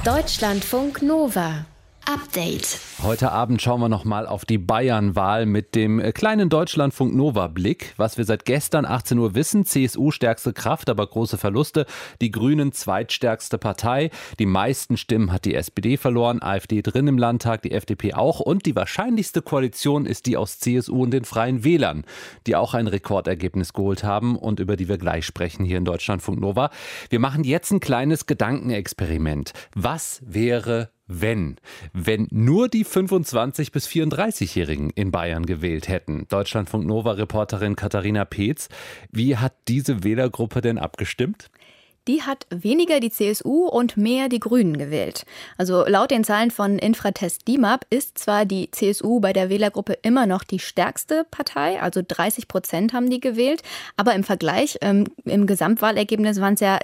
Deutschlandfunk Nova. Update. Heute Abend schauen wir nochmal auf die Bayernwahl mit dem kleinen Deutschlandfunk Nova-Blick. Was wir seit gestern 18 Uhr wissen: CSU stärkste Kraft, aber große Verluste. Die Grünen zweitstärkste Partei. Die meisten Stimmen hat die SPD verloren, AfD drin im Landtag, die FDP auch. Und die wahrscheinlichste Koalition ist die aus CSU und den Freien Wählern, die auch ein Rekordergebnis geholt haben und über die wir gleich sprechen hier in Deutschlandfunk Nova. Wir machen jetzt ein kleines Gedankenexperiment. Was wäre, wenn nur die 25- bis 34-Jährigen in Bayern gewählt hätten? Deutschlandfunk Nova-Reporterin Katharina Peetz, wie hat diese Wählergruppe denn abgestimmt? Die hat weniger die CSU und mehr die Grünen gewählt. Also laut den Zahlen von Infratest DIMAP ist zwar die CSU bei der Wählergruppe immer noch die stärkste Partei, also 30% haben die gewählt, aber im Vergleich, im Gesamtwahlergebnis waren es ja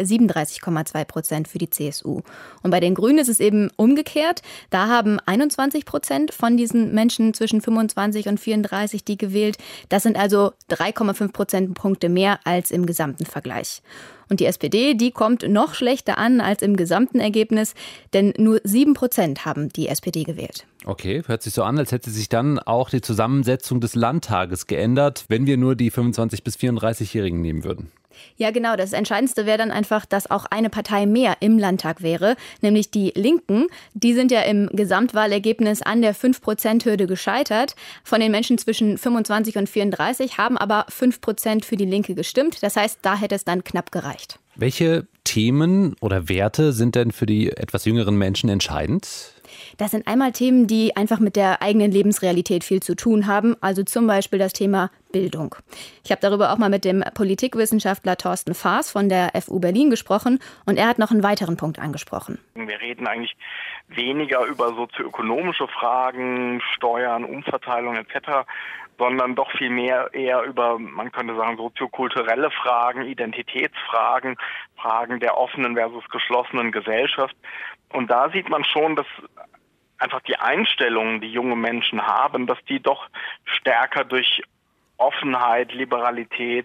37,2% für die CSU. Und bei den Grünen ist es eben umgekehrt. Da haben 21% von diesen Menschen zwischen 25 und 34 die gewählt. Das sind also 3,5 Prozentpunkte mehr als im gesamten Vergleich. Und die SPD, die kommt noch schlechter an als im gesamten Ergebnis, denn nur 7% haben die SPD gewählt. Okay, hört sich so an, als hätte sich dann auch die Zusammensetzung des Landtages geändert, wenn wir nur die 25- bis 34-Jährigen nehmen würden. Ja, genau. Das Entscheidendste wäre dann einfach, dass auch eine Partei mehr im Landtag wäre, nämlich die Linken. Die sind ja im Gesamtwahlergebnis an der 5%-Hürde gescheitert. Von den Menschen zwischen 25 und 34 haben aber 5% für die Linke gestimmt. Das heißt, da hätte es dann knapp gereicht. Welche Themen oder Werte sind denn für die etwas jüngeren Menschen entscheidend? Das sind einmal Themen, die einfach mit der eigenen Lebensrealität viel zu tun haben. Also zum Beispiel das Thema Bildung. Ich habe darüber auch mal mit dem Politikwissenschaftler Thorsten Faas von der FU Berlin gesprochen und er hat noch einen weiteren Punkt angesprochen. Wir reden eigentlich weniger über sozioökonomische Fragen, Steuern, Umverteilung etc., sondern doch viel mehr eher über, man könnte sagen, soziokulturelle Fragen, Identitätsfragen, Fragen der offenen versus geschlossenen Gesellschaft. Und da sieht man schon, dass einfach die Einstellungen, die junge Menschen haben, dass die doch stärker durch Offenheit, Liberalität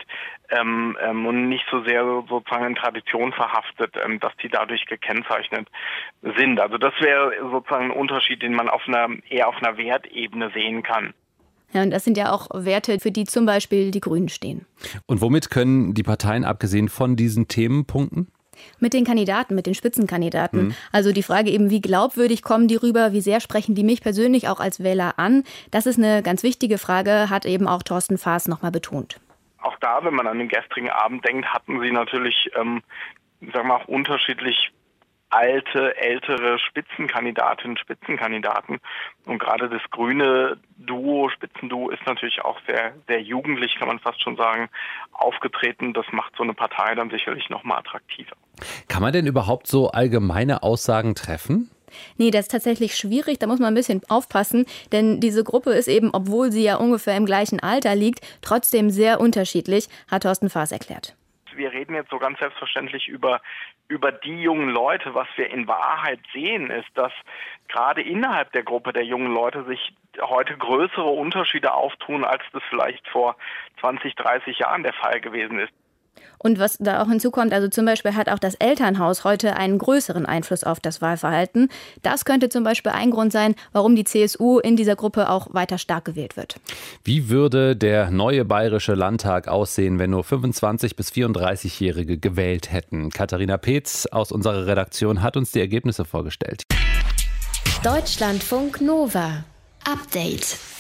und nicht so sehr sozusagen in Tradition verhaftet, dass die dadurch gekennzeichnet sind. Also das wäre sozusagen ein Unterschied, den man eher auf einer Wertebene sehen kann. Ja, und das sind ja auch Werte, für die zum Beispiel die Grünen stehen. Und womit können die Parteien, abgesehen von diesen Themen, punkten? Mit den Kandidaten, mit den Spitzenkandidaten. Also die Frage eben, wie glaubwürdig kommen die rüber, wie sehr sprechen die mich persönlich auch als Wähler an? Das ist eine ganz wichtige Frage, hat eben auch Thorsten Faas nochmal betont. Auch da, wenn man an den gestrigen Abend denkt, hatten sie natürlich, auch unterschiedlich alte, ältere Spitzenkandidaten. Und gerade das grüne Spitzenduo ist natürlich auch sehr, sehr jugendlich, kann man fast schon sagen, aufgetreten. Das macht so eine Partei dann sicherlich nochmal attraktiver. Kann man denn überhaupt so allgemeine Aussagen treffen? Nee, das ist tatsächlich schwierig, da muss man ein bisschen aufpassen, denn diese Gruppe ist eben, obwohl sie ja ungefähr im gleichen Alter liegt, trotzdem sehr unterschiedlich, hat Thorsten Faas erklärt. Wir reden jetzt so ganz selbstverständlich über die jungen Leute. Was wir in Wahrheit sehen, ist, dass gerade innerhalb der Gruppe der jungen Leute sich heute größere Unterschiede auftun, als das vielleicht vor 20, 30 Jahren der Fall gewesen ist. Und was da auch hinzukommt, also zum Beispiel hat auch das Elternhaus heute einen größeren Einfluss auf das Wahlverhalten. Das könnte zum Beispiel ein Grund sein, warum die CSU in dieser Gruppe auch weiter stark gewählt wird. Wie würde der neue bayerische Landtag aussehen, wenn nur 25- bis 34-Jährige gewählt hätten? Katharina Peetz aus unserer Redaktion hat uns die Ergebnisse vorgestellt. Deutschlandfunk Nova. Update.